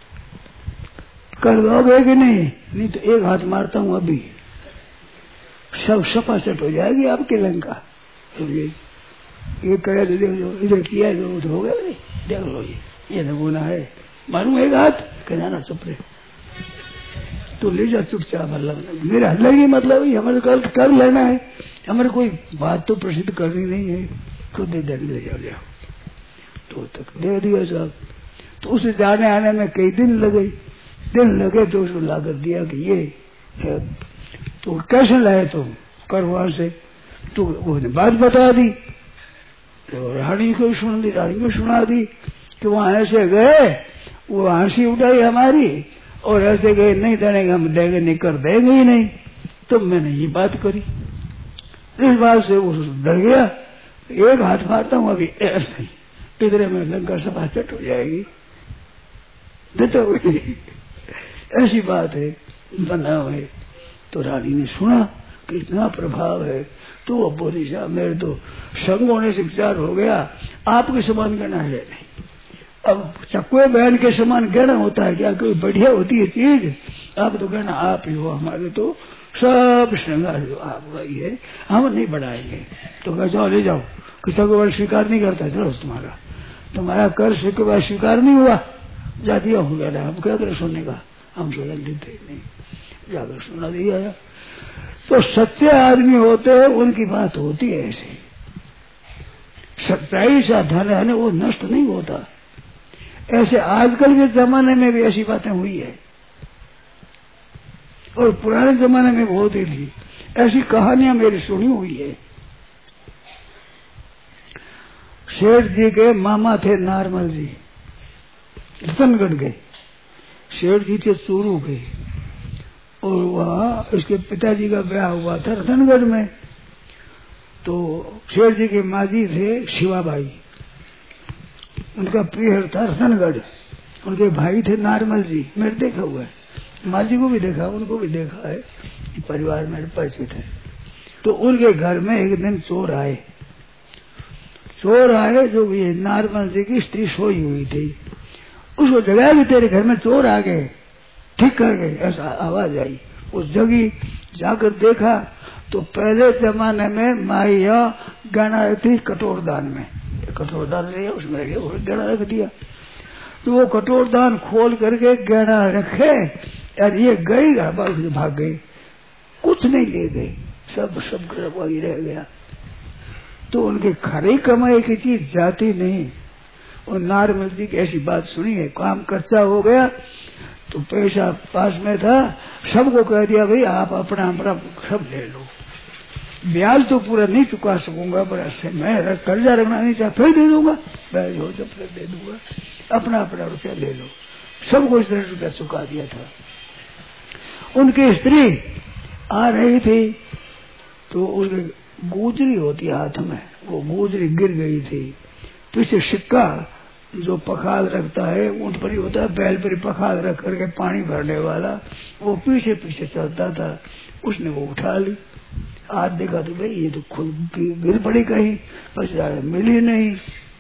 कर दोगे कि नहीं? नहीं तो एक हाथ मारता हूँ अभी, सब सपासट हो जाएगी आपकी लंका। ये करे तो देख लो, इधर किया तो हो गया नहीं, देख लो ये नमूना है। मारूं एक हाथ, कहना ना चुप रहे, तो ले जा चुपचाप। मतलब मेरा हल्ला ही मतलब ही हमारे कर लेना है, हमारे कोई बात तो प्रसिद्ध करनी नहीं है, तो दे ले जाओ। तो तक दे दिया साहब। तो उसे जाने आने में कई दिन लगे तो उसको लागत दिया कि ये है। तो कैसे लाए तुम कर वहां से? तो उसने बात बता दी, तो रानी को सुना दी कि वहां ऐसे गए, वो हंसी उठाई हमारी, और ऐसे गए नहीं देंगे, हम देंगे नहीं, कर देंगे ही नहीं। तो मैंने ये बात करी, इस बात से वो डर गया, एक हाथ मारता हूँ अभी ऐसे ही, इधर में लंका सभा चट हो जाएगी। देते हुए ऐसी बात है बना हुए। तो रानी ने सुना कि इतना प्रभाव है, तो वो बोली साहब मेरे तो संग होने से विचार हो गया, आपके समान गहना है नहीं। अब चक्वे बहन के समान गहना होता है क्या? कोई बढ़िया होती है चीज? आप तो गहना आप ही हो, हमारे तो सब श्रृंगार जो आपका ही है, हम नहीं बढ़ाएंगे। तो कह जाओ ले जाओ, किसी को स्वीकार नहीं करता, चलो तुम्हारा कर स्वीकार नहीं हुआ, जा दिया हो गया। हम क्या करें सुनने का, हम सुन देते नहीं, जाकर सुना दिया। तो सच्चे आदमी होते हैं, उनकी बात होती है ऐसी। सच्चाई से धन है ना, वो नष्ट नहीं होता। ऐसे आजकल के जमाने में भी ऐसी बातें हुई है, और पुराने जमाने में बहुत ही थी। ऐसी कहानियां मेरी सुनी हुई है। शेठ जी के मामा थे नारमल जी, रतनगढ़ के शेठ जी थे चूरू के, और वहाँ इसके पिताजी का ब्याह हुआ था रतनगढ़ में। तो शेठ जी के माँ जी थे शिवाबाई, उनका प्रिय था रतनगढ़। उनके भाई थे नारमल जी, मैंने देखा हुआ है, माँ जी को भी देखा, उनको भी देखा है, परिवार में परिचित है। तो उनके घर में एक दिन चोर आए जो ये नारमल जी की स्त्री सोई हुई थी। उसको जगाया कि तेरे घर में चोर आ गए, ठीक कर गए, ऐसा आवाज आई। उस जगी जाकर देखा तो पहले जमाने में माइया गहना रखती कटोरदान में, कटोरदान लिया उसमें गहना रख दिया। तो वो कटोरदान खोल करके गहना रखे और ये गई भाग गई, कुछ नहीं ले गई, सब वही रह गया। तो उनके खरी कमाई की चीज जाती नहीं। और नारमल जी की ऐसी बात सुनी है, काम कच्चा हो गया तो पैसा पास में था, सबको कह दिया भाई आप अपना अपना सब ले लो, ब्याज तो पूरा नहीं चुका सकूंगा, पर मैं कर्जा रखना नहीं चाहता, फिर दे दूंगा, ब्याज हो तो फिर दे दूंगा, अपना अपना रुपया ले लो। सबको इस तरह रुपया चुका दिया था। उनकी स्त्री आ रही थी तो उसकी गुजरी होती हाथ में, वो गुजरी गिर गई थी। पीछे सिक्का जो पखाल रखता है, ऊंट पर ही होता है, बैल पर पखाल रख करके पानी भरने वाला, वो पीछे पीछे चलता था। उसने वो उठा ली, आज देखा तो भाई ये तो खुद गिर पड़ी कहीं, पर मिली नहीं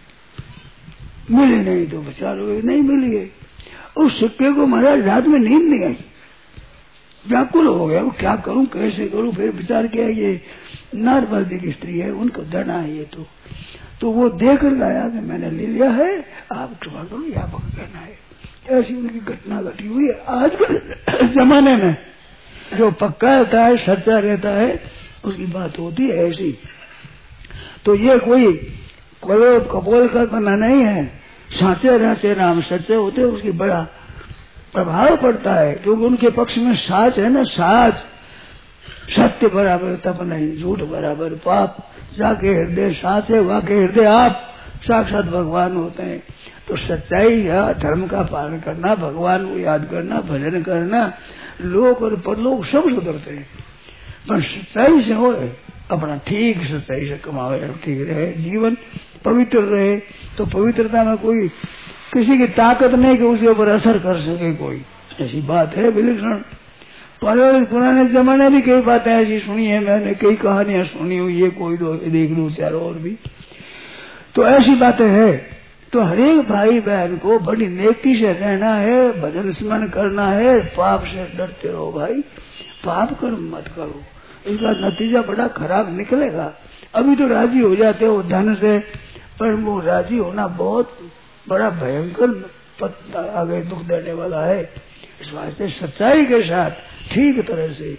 तो बेचारे नहीं मिली है। उस सिक्के को महाराज रात में नींद नहीं आई, व्याकुल हो गया, वो क्या करूं कैसे करूं। फिर विचार किया ये नारमल जी की स्त्री है, उनको देना है ये तो वो देकर गया कि मैंने ले लिया है, आप क्षमा करो, या कहना है। ऐसी उनकी घटना घटी हुई है। आज के जमाने में जो पक्का रहता है, सच्चा रहता है, उसकी बात होती है ऐसी। तो ये कोई कपोल कल्पना नहीं है, साचे रहते नाम सच्चे होते, उसकी बड़ा प्रभाव पड़ता है, क्योंकि उनके पक्ष में साच है ना, साच सत्य बराबर तप नहीं, झूठ बराबर पाप, जाके हृदय साच है, वाके हृदय आप साक्षात भगवान होते हैं। तो सच्चाई या धर्म का पालन करना, भगवान को याद करना, भजन करना, लोक और परलोक सब सुधरते हैं। पर सच्चाई से हो, अपना ठीक सच्चाई से कमावे, ठीक रहे, जीवन पवित्र रहे। तो पवित्रता में कोई किसी की ताकत नहीं कि उसके ऊपर असर कर सके कोई, ऐसी बात है विलक्षण। पुराने जमाने भी कई बातें ऐसी सुनी है मैंने, कई कहानियां सुनी हुई है, कोई दो देख दो चार और भी, तो ऐसी बातें है। तो हरेक भाई बहन को बड़ी नेकी से रहना है, भजन स्मरण करना है, पाप से डरते रहो भाई, पाप कर्म मत करो, इसका नतीजा बड़ा खराब निकलेगा। अभी तो राजी हो जाते हो धन से, पर वो राजी होना बहुत बड़ा भयंकर आगे दुख देने वाला है। इस वास्ते सच्चाई के साथ ठीक तरह से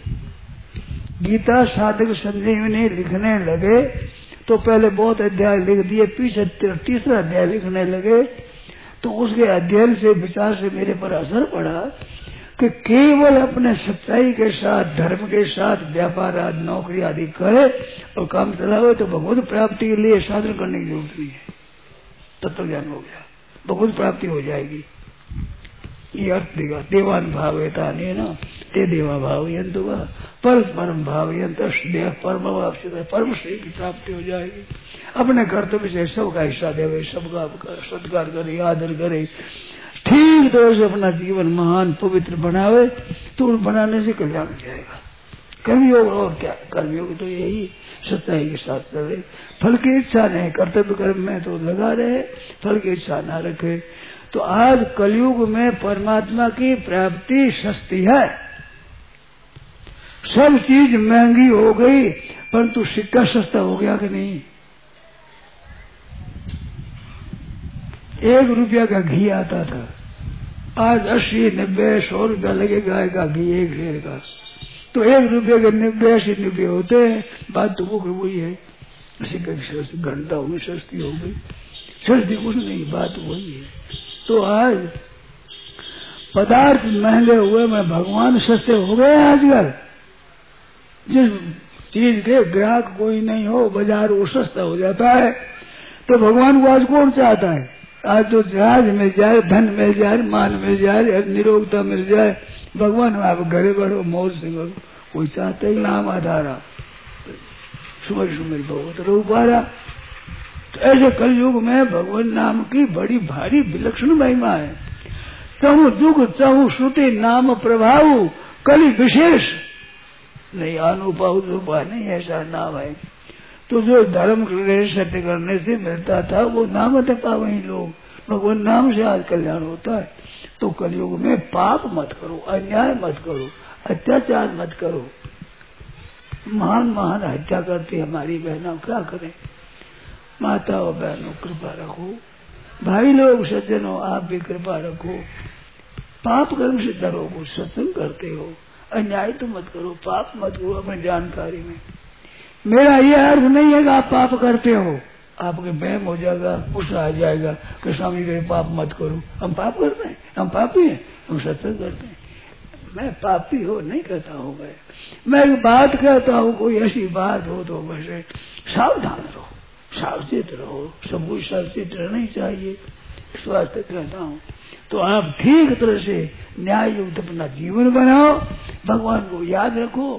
गीता साधक संजीवनी लिखने लगे तो पहले बहुत अध्याय लिख दिए, पीछे तीसरा अध्याय लिखने लगे। तो उसके अध्ययन से विचार से मेरे पर असर पड़ा कि केवल अपने सच्चाई के साथ, धर्म के साथ व्यापार आदि नौकरी आदि करे और काम चलावे तो भगवत प्राप्ति के लिए साधन करने की जरूरत नहीं है। तत्व ज्ञान हो गया, भगवत प्राप्ति हो जाएगी। ये अर्थ देगा देवान भावेता नहीं ना, ते देवा भावयंत परस्परम भावयंत परम परम श्री की प्राप्ति हो जाएगी। अपने कर्तव्य से सबका हिस्सा देवे, सबका सत्कार करे, आदर करे, ठीक तरह से अपना जीवन महान पवित्र बनावे तो बनाने से कल्याण हो जाएगा। कर्मयोग और क्या, कर्मयोग तो यही सच्चाई के साथ चले, फल की इच्छा नहीं, कर्तव्य कर्म में तो लगा रहे, फल की इच्छा ना रखे। तो आज कलयुग में परमात्मा की प्राप्ति सस्ती है, सब चीज महंगी हो गई, परंतु सिक्का सस्ता हो गया कि नहीं। 1 रुपया का घी आता था, आज 80, 90, 100 रुपया लगे गाय का घी 1 ढेर का। तो 1 रुपये के 90, 80, 90 होते हैं। बात तो वो वही है, सिक्का की सस्ती घंटा हुई, सस्ती हो गई, सस्ती कुछ नहीं, बात वही है। तो आज पदार्थ महंगे हुए में भगवान सस्ते हो गए आजकल। जिस चीज के ग्राहक कोई नहीं हो, बाजार वो सस्ता हो जाता है। तो भगवान को आज कौन चाहता है? आज तो जहाज मिल जाए, धन मिल जाए, मान मिल जाए, निरोगता मिल जाए, भगवान आप घरे बढ़ो, मौज से करो, कोई चाहता ही नाम आधारा सुमर सुमर बहुत रूपारा। तो ऐसे कलयुग में भगवान नाम की बड़ी भारी विलक्षण महिमा है। चाहू दुख चाहू श्रुति नाम प्रभाव कली विशेष नहीं, अनुपाव नहीं, ऐसा नाम है। तो जो धर्म सत्य करने से मिलता था वो नाम पा वही लोग, भगवान नाम से आज कल्याण होता है। तो कलयुग में पाप मत करो, अन्याय मत करो, अत्याचार मत करो। महान महान हत्या करती हमारी बहनों, क्या करें। माता और बहनों कृपा रखो, भाई लोग सज्जनों आप भी कृपा रखो। पाप कर्म से डरो, कुछ सत्संग करते हो, अन्याय तो मत करो, पाप मत करो अपनी जानकारी में। मेरा ये अर्थ नहीं है कि आप पाप करते हो, आपके बहम हो जाएगा, गुस्सा आ जाएगा कि स्वामी के पाप मत करो। हम पाप करते हैं, हम पापी हैं, हम सत्संग करते हैं। मैं पापी हो नहीं कहता हूँ, मैं एक बात कहता हूँ, कोई ऐसी बात हो तो वैसे सावधान रहो, सावचेत रहो, सब कुछ सावचेत रहना ही चाहिए, इस वास्ते कहता हूँ। तो आप ठीक तरह से न्याय युक्त अपना जीवन बनाओ, भगवान को याद रखो।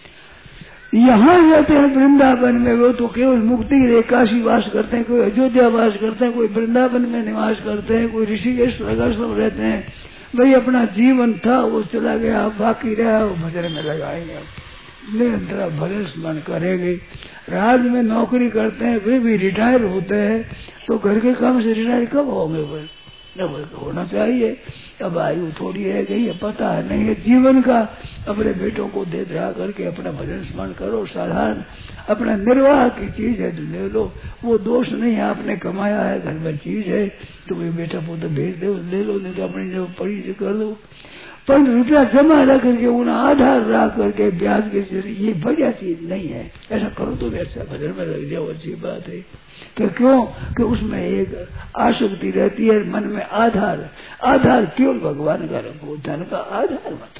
यहाँ रहते हैं वृंदावन में, वो तो केवल मुक्ति के लिए काशी वास करते हैं, कोई अयोध्या वास करते हैं, कोई वृंदावन में निवास करते हैं, कोई ऋषिकेश वगैरह सब रहते हैं। भाई अपना जीवन था वो चला गया, बाकी रहा वो भजन में लगाएंगे, निरंतर भजन स्मरण करेंगे। राज्य में नौकरी करते हैं, वे भी रिटायर होते हैं, तो घर के काम से रिटायर कब होंगे? वो होना चाहिए। अब आयु थोड़ी रह गई है, पता है नहीं है जीवन का, अपने बेटों को दे दया करके अपना भजन स्मरण करो। साधारण अपना निर्वाह की चीज है तो ले लो, वो दोष नहीं है, आपने कमाया है, घर में चीज है तो कोई बेटा पोता भेज दो, ले लो, नहीं तो अपनी जो पड़ी कर दो। पर रुपया जमा रख करके उन आधार रख करके ब्याज के ये बढ़िया चीज नहीं है। ऐसा करो तो वैसा भजन में लग जाओ, अच्छी बात है। कि क्यों कि उसमें एक आसक्ति रहती है मन में। आधार केवल भगवान का रखो, धन का आधार मत।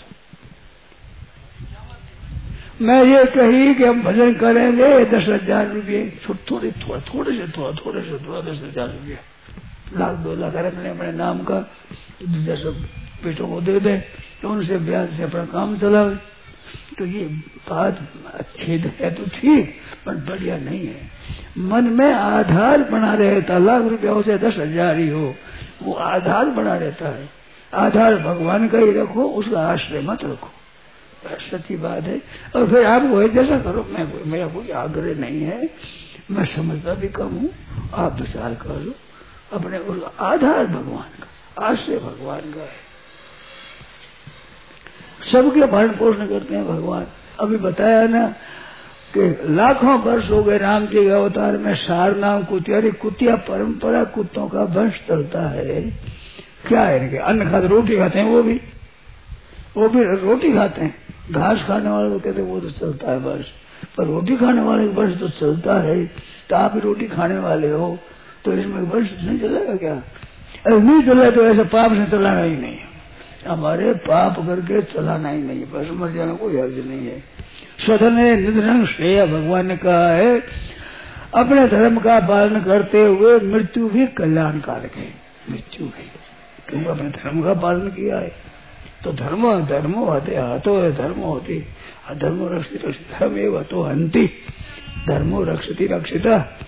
मैं ये कही कि हम भजन करेंगे 10,000 रुपये, थोड़े से थोड़ा 10,000 रुपये, 1,00,000 2 लाख रख लें अपने नाम का, जैसे बेटों को दे दें तो उनसे ब्याज से अपना काम चलावे। तो ये बात अच्छी है तो ठीक, पर बढ़िया नहीं है। मन में आधार बना रहता, 1,00,000 रुपया हो चाहे 10,000 ही हो, वो आधार बना रहता है। आधार भगवान का ही रखो, उसका आश्रय मत रखो, सच्ची बात है। और फिर आप वो जैसा करो, मेरा कोई आग्रह नहीं है, मैं समझता भी कम हूँ, आप विचार कर लो। अपने उसका आधार भगवान का, आश्रय भगवान का है। सबके भरण पोषण करते हैं भगवान। अभी बताया ना कि लाखों वर्ष हो गए राम जी के अवतार में, सार नाम कुतिया परंपरा कुत्तों का वंश चलता है। क्या है इनके? अन्न खाते, रोटी खाते हैं, वो भी रोटी खाते हैं। घास खाने वाले को कहते हैं वो तो चलता है वंश, पर रोटी खाने वाले का वंश तो चलता है। तो आप रोटी खाने वाले हो तो इसमें वंश नहीं चलेगा क्या? अरे नहीं चला तो ऐसे पाप से चलाना ही नहीं, हमारे पाप करके चलाना ही नहीं, बस मर जाना कोई हर्ज नहीं है। स्वधन निधन श्रेय भगवान ने कहा है, अपने धर्म का पालन करते हुए मृत्यु भी कल्याणकारक है। मृत्यु भी क्योंकि अपने धर्म का पालन किया है। तो धर्मो हते हतो है, धर्मो होती धर्मो रक्षित धर्म एवं हतो हंति, धर्मो रक्षति रक्षिता।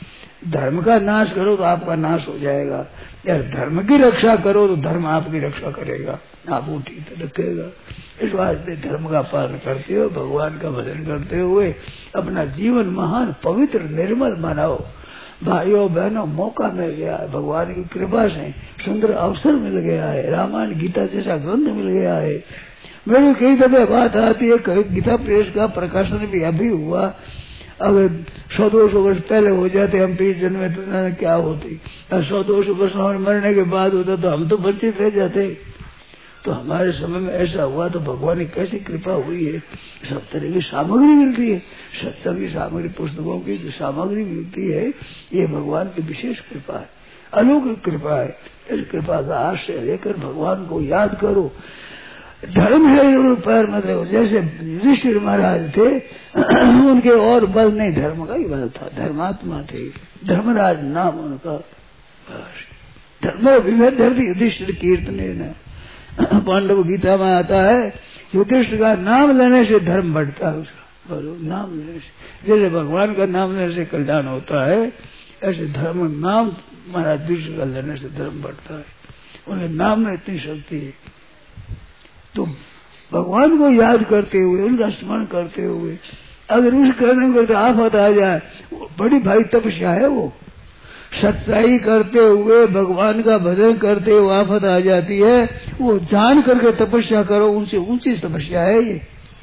धर्म का नाश करो तो आपका नाश हो जाएगा, या धर्म की रक्षा करो तो धर्म आपकी रक्षा करेगा, आपको ठीक रखेगा। इस वास्ते धर्म का पालन करते हो, भगवान का भजन करते हुए अपना जीवन महान पवित्र निर्मल बनाओ। भाइयों बहनों, मौका मिल गया है, भगवान की कृपा से सुंदर अवसर मिल गया है, रामायण गीता जैसा ग्रंथ मिल गया है। मेरी कई दफे बात आती है, गीता प्रेस का प्रकाशन भी अभी हुआ, अगर 100-200 वर्ष पहले हो जाते हम 20 जन्म में तो क्या होती, 100-200 वर्ष मरने के बाद होता तो हम तो वंचित रह जाते। तो हमारे समय में ऐसा हुआ तो भगवान की कैसी कृपा हुई है, सब तरह की सामग्री मिलती है, सत्संग की सामग्री, पुस्तकों की जो सामग्री मिलती है, ये भगवान की विशेष कृपा है, अलौकिक कृपा है। इस कृपा का आश्रय लेकर भगवान को याद करो, धर्म से जरूर पैर मत रहो। जैसे युधिष्ठिर महाराज थे, उनके और बल नहीं, धर्म का ही बल था, धर्मात्मा थे, धर्मराज नाम उनका। धर्म विभेद धरती युधिष्ठिर कीर्तने न, पांडव गीता में आता है, युधिष्ठिर का नाम लेने से धर्म बढ़ता है उसका, बोलो नाम लेने से, जैसे भगवान का नाम लेने से कल्याण होता है, ऐसे धर्म नाम महाराज युधिष्ठिर का लेने से धर्म बढ़ता है। उनके नाम में इतनी शक्ति है। तो भगवान को याद करते हुए, उनका स्मरण करते हुए, अगर उस करने को तो आफत आ जाए, बड़ी भारी तपस्या है वो। सच्चाई करते हुए, भगवान का भजन करते हुए आफत आ जाती है, वो जान करके तपस्या करो, उनसे ऊंची तपस्या है ये।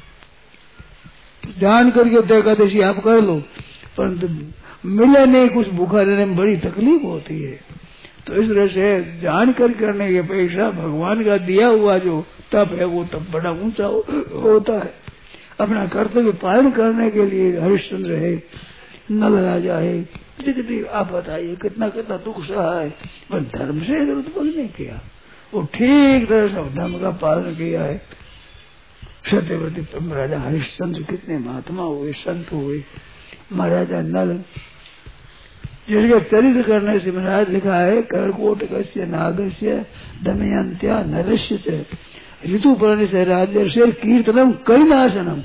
जान करके एकादशी आप कर लो, परंतु मिले नहीं, कुछ भूखा रहने में बड़ी तकलीफ होती है। तो इस तरह से जान कर करने की अपेक्षा भगवान का दिया हुआ जो तप है वो तप बड़ा ऊंचा होता है। अपना कर्तव्य पालन करने के लिए हरिश्चंद्र है, नल राजा है, कितनी आफत आई है, कितना कितना दुख सहा है, पर धर्म से इधर उत्पन्न नहीं किया, वो ठीक तरह से धर्म का पालन किया है। सत्यव्रती राजा हरिश्चंद्र कितने महात्मा हुए, संत हुए। महाराजा नल जिसके चरित्र करने से महाराज लिखा है, कर्कोटकस्य नागस्य दमयंत्या नरस्य च ऋतुपर्ण से राज्य कीर्तनम कलिनाशनम।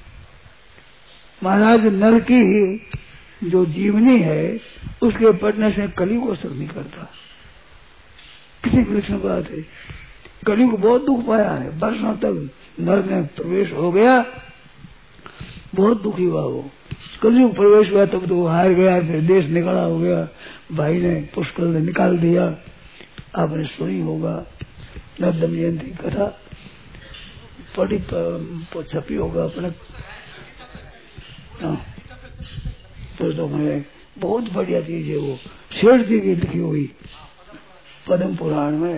महाराज नल की जो जीवनी है उसके पढ़ने से कली को असर नहीं करता। कितनी विलक्षण बात है। कली को बहुत दुख पाया है, वर्षों तक नल में प्रवेश हो गया, बहुत दुखी हुआ वो। कलयुग प्रवेश हुआ तब तो वो हार गया, फिर देश निकाला हो गया, भाई ने पुष्कर ने निकाल दिया। आपने सुनी होगा नल दमयंती कथा, पढ़ी छपी होगा अपने पुस्तकों में, बहुत बढ़िया चीज है वो। शेठ जी की लिखी हुई पद्म पुराण में,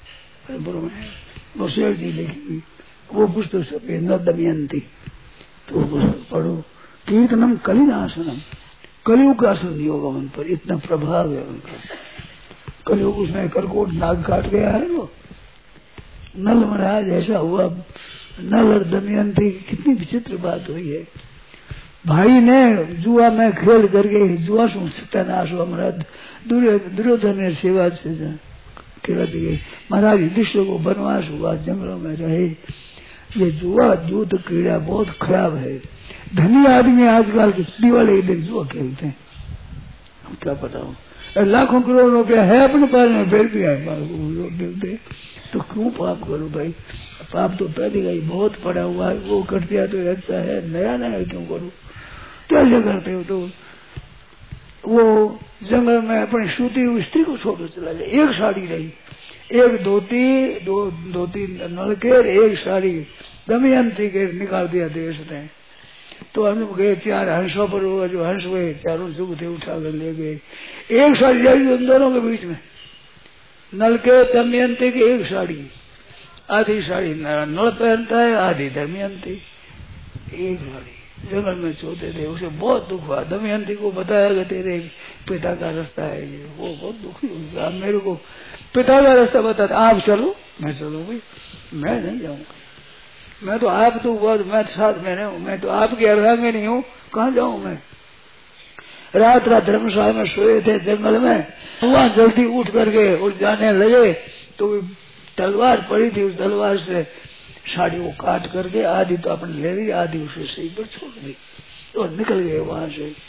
वो शेठ जी लिखी हुई वो पुस्तक छपी नल दमयंती, तो पुस्तक पढ़ो। कीर्तनम कलिनाशनम, कलयुग का असर नहीं होगा उन पर, इतना प्रभाव है उनका। कलयुग उसमें करकोट नाग काट गया है वो। नल महाराज ऐसा हुआ, नल और दमयंती की कितनी विचित्र बात हुई है। भाई ने जुआ में खेल करके जुआ से सत्यानाश हुआ। महाराज दुर्योधन ने सेवा से खेला दिए। महाराज युधिष्ठिर को वनवास हुआ, जंगलों में रहे। ये जुआ युद्ध क्रीड़ा बहुत खराब है। धनी आदमी आजकल दिवाली के दिन जुआ खेलते हैं, हम क्या पता हो, लाखों करोड़ रुपया है अपने पास में, फिर भी खेलते। तो क्यों पाप करो भाई, पाप तो पहले का ही बहुत पड़ा हुआ है, वो कर दिया तो अच्छा है, नया नया क्यों करो। कैसे करते हो? तो वो जंगल में अपनी सूती हुई स्त्री को छोड़ चला गया। एक साड़ी रही, एक धोती, धोती नलके, एक साड़ी दमयंती के निकाल दिया देश ने। तो हम गए 4 हंसों पर, होगा जो हंस हुए चारों जुग थे उठा कर ले गए। एक साड़ी जाएगी उन दोनों के बीच में, नल के दमयंती की एक साड़ी, आधी साड़ी नल पहनता है, आधी दमयंती। एक साड़ी जंगल में सोते थे, उसे बहुत दुख हुआ। दमयंती को बताया कि तेरे पिता का रास्ता है ये, वो बहुत दुखी हुई। आप मेरे को पिता का रास्ता बताते, आप चलो। मैं चलो भाई, मैं नहीं जाऊंगा, मैं तो आप तो बहुत, मैं साथ में नहीं हूँ, मैं तो आपकी अर्धांगिनी हूँ, कहाँ जाऊँ मैं। रात धर्मशाला में सोए थे जंगल में, वहां जल्दी उठ करके उठ जाने लगे तो तलवार पड़ी थी, उस तलवार से साड़ी को काट करके आधी तो अपने ले ली, आधी उसे सही पर छोड़ दी और निकल गए वहां से।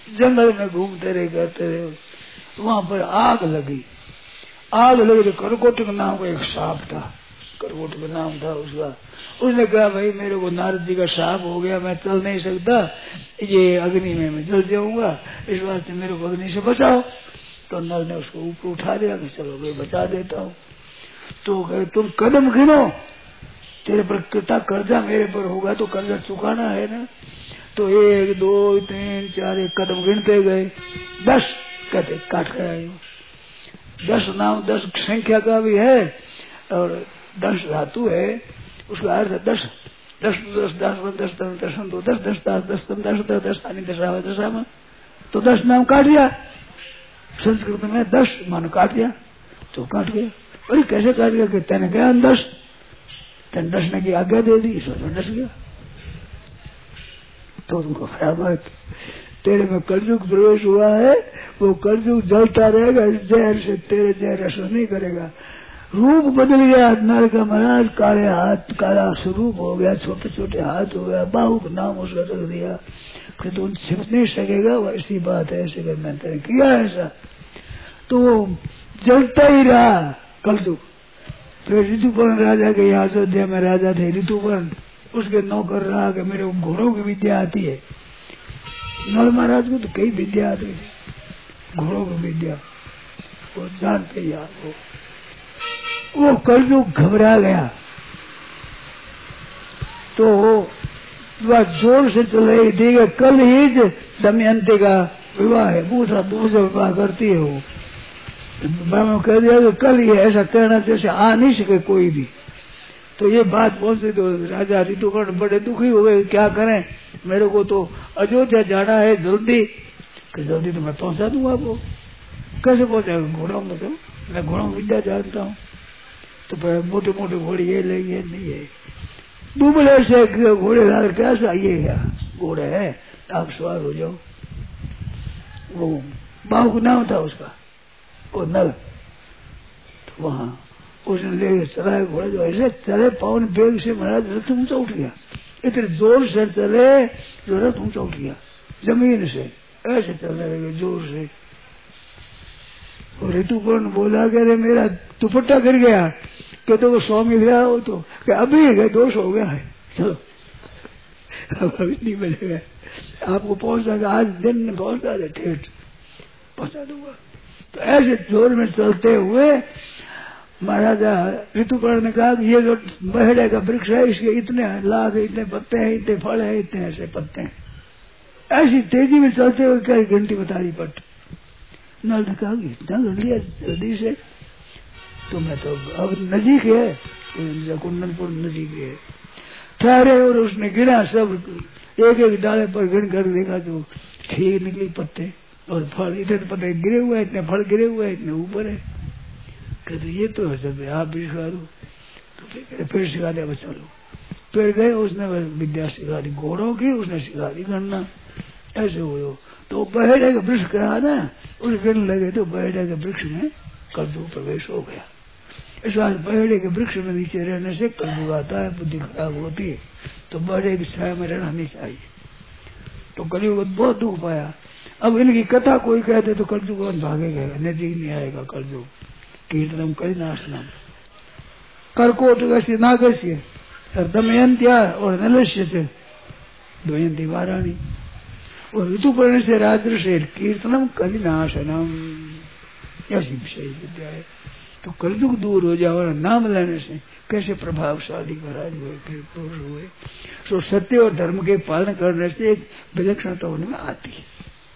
जंगल में घूमते रहे करते रहे। वहां पर आग लगी तो करकोटक नाम का एक सांप था, करकोटक नाम था उसका। उसने कहा भाई मेरे को नारद जी का सांप हो गया, मैं चल नहीं सकता, ये अग्नि में मैं जल जाऊंगा, इस वास्ते मेरे को अग्नि से बचाओ। तो नल ने उसको ऊपर उठा दिया कि चलो भाई बचा देता हूँ। तो कहे तुम कदम गिनो, तेरे पर कितना कर्जा मेरे पर होगा तो कर्जा चुकाना है ना। तो 1 2 3 4 कदम गिनते गए, 10 कहते काट कर आए। 10 नाम 10 संख्या का भी है और 10 धातु है, उसका अर्थ है 10 10 10 10 10 10 10 10 10 10 10 10 आनी दशा। तो 10 नाम काट दिया, संस्कृत में 10 मान काट दिया, तो काट गया। अरे कैसे काट गया कि तेने गया 10, तेने 10 ने की आज्ञा दे दी, इसमें 10 गया। तो तुमको बराबर तेरे में कलयुग प्रवेश हुआ है, वो कलयुग जलता रहेगा, जहर से तेरे जहर असर नहीं करेगा। रूप बदल गया नर का महाराज, काले हाथ काला स्वरूप हो गया, छोटे छोटे हाथ हो गया, बाहु का नाम उसका रख दिया कि तुम छिप नहीं सकेगा, वैसी बात है, ऐसे कर मैं तेरे किया ऐसा। तो जलता ही रहा कलयुग। फिर ऋतुपर्ण राजा के यहाँ अयोध्या में राजा थे ऋतुपर्ण, उसके नौकर रहा कि मेरे को घोड़ों की विद्या आती है। नल महाराज को तो कई विद्या आती थी, घोड़ों की विद्या वो जानते यार। वो कलयुग घबरा गया तो वह जोर से चलाई देगा, कल ही दमयंती का विवाह है, दूसरा विवाह करती है वो। ब्राह्मण कह दिया कि कल ही ऐसा कहना जैसे आ नहीं सके कोई भी। तो ये बात पहुंची तो राजा ऋतुपर्ण बड़े दुखी हो गए, क्या करें, मेरे को तो अयोध्या जाना है जल्दी, कि जल्दी तो मैं पहुंचा दूंगा आपको। कैसे पहुंचाएगा, घोड़ों में, तो मैं घोड़ों में विद्या जानता हूँ। तो मोटे मोटे घोड़े ये लेंगे नहीं है, दुबले से घोड़े लाकर कैसा ये क्या घोड़े है, आप सवार हो जाओ। वो बाहु का नाम था उसका, वो नल। तो वहां उसने ले चलाए घोड़े, जो ऐसे चले पवन बेग से महाराज रथ ऊंचा उठ गया, इतने जोर से चले जो रथ ऊंचा उठ गया जमीन से, ऐसे चलने लगे जोर से। और ऋतुपर्ण बोला कि अरे मेरा दुपट्टा गिर गया, कहते वो स्वामी गया हो तो अभी गए, दोष हो गया है, चलो अब अभी नहीं मिलेगा, आपको पहुंचा आज दिन में पहुंचा दे, ठेठ पहुंचा दूंगा। तो ऐसे जोर में चलते हुए महाराजा ऋतुपर्ण ने कहा कि ये जो बहेड़े का वृक्ष है, इसके इतने लाभ है, इतने पत्ते हैं, इतने फल है, इतने ऐसे पत्ते हैं। ऐसी तेजी में चलते हुए क्या घंटी बता दी पट। नल ने कहा इतना कर लिया जल्दी से, तो मैं तो अब नजीक है, कुंदनपुर नजीक है, ठहरे। और उसने गिना सब, एक एक डाले पर गिन कर देखा तो ठीक निकली पत्ते और फल, इतने पत्ते गिरे हुए, इतने फल गिरे हुए, इतने ऊपर है। कहते ये तो है सब, आप भी सिखा दो। तो फिर सिखा दिया, चलो। फिर गए, उसने विद्या सिखा दी घोड़ों की, उसने सिखा दी गणना, ऐसे हुए। तो बहेड़े का वृक्ष कहा ना, उस गिन लगे तो बहेड़े के वृक्ष में कलयुग प्रवेश हो गया। इस बात बहेड़े के वृक्ष में नीचे रहने से कलयुग आता है, बुद्धि खराब होती है, तो बहेड़े की छाया में रहना नहीं चाहिए। तो कलयुग बहुत दुख पाया। अब इनकी कथा कोई कहते तो कलयुग भागेगा, नजीक नहीं आएगा कलयुग। कीर्तनम कलिनाशनम कर्कोटक नागस्य दमयंत्या और नलस्य से दमयंती वाराणी और ऋतुपर्ण से राद्र से कीर्तनम कलिनाशनम, ऐसी विषय विद्या है। तो कलयुग दूर हो जाए और नाम लेने से कैसे प्रभावशाली महाराज हुए, फिर पुरुष हुए। तो सत्य और धर्म के पालन करने से एक विलक्षणता उनमें आती है।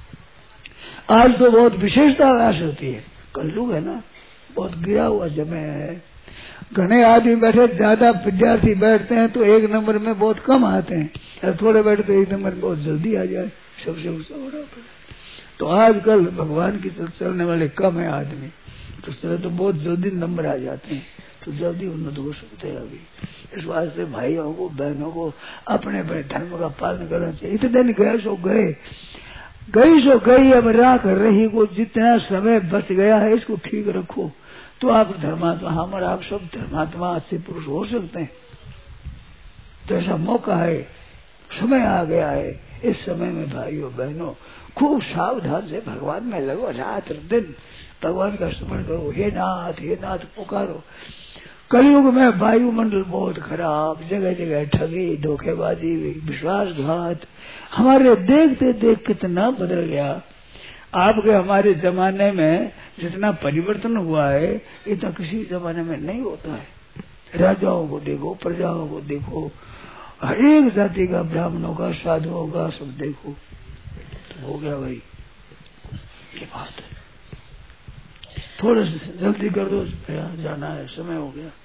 आज तो बहुत विशेषता आश होती है, कलयुग है ना, बहुत गिरा हुआ समय है। घने आदमी बैठे, ज्यादा विद्यार्थी बैठते हैं तो एक नंबर में बहुत कम आते हैं, थोड़े बैठे तो एक नंबर में बहुत जल्दी आ जाए, सबसे ऊंचा होना पड़े। तो आजकल भगवान की चलने वाले कम है आदमी, तो चले तो बहुत जल्दी नंबर आ जाते हैं, तो जल्दी उन्नत हो सकते हैं। अभी इस वास्ते भाइयों को बहनों को अपने अपने धर्म का पालन करना चाहिए। इतने दिन गए सो गए, गई सो गई, अब राख रही को जितना समय बच गया है इसको ठीक रखो, तो आप धर्मात्मा, हम और आप सब धर्मात्मा अच्छे पुरुष हो सकते हैं। तो ऐसा मौका है, समय आ गया है। इस समय में भाइयों बहनों खूब सावधान से भगवान में लगो, रात दिन भगवान का स्मरण करो, हे नाथ पुकारो। कलयुग में वायुमंडल बहुत खराब, जगह जगह ठगी, धोखेबाजी, विश्वासघात हमारे देखते देख कितना बदल गया। आपके हमारे जमाने में जितना परिवर्तन हुआ है इतना किसी जमाने में नहीं होता है। राजाओं को देखो, प्रजाओं को देखो, हर एक जाति का, ब्राह्मणों का, साधुओं का, सब देखो। हो गया भाई, ये बात है। थोड़ा जल्दी कर दो, जाना है, समय हो गया।